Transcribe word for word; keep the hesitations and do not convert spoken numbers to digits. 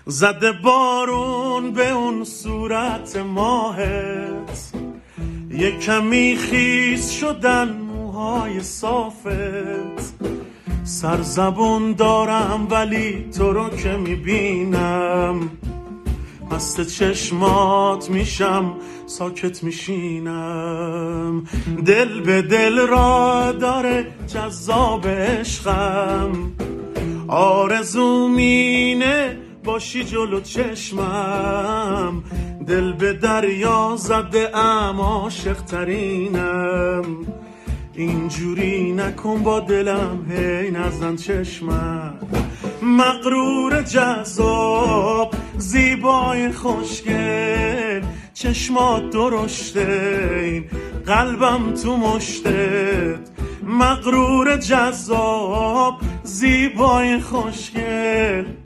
زده بارون به اون صورت ماهت، یه کمی خیس شدن موهای صافت. سرزبون دارم ولی تو رو که میبینم، مست چشمات میشم ساکت میشینم. دل به دل را داره جذاب عشقم، آرزوم اینه باشی جلو چشمم. دل به دریا زده ام عاشق ترینم، اینجوری نکن با دلم هی نزن چشمم. مغرور جذاب زیبای خوشگل، چشمات درشته این قلبم تو مشتت. مغرور جذاب زیبای خوشگل.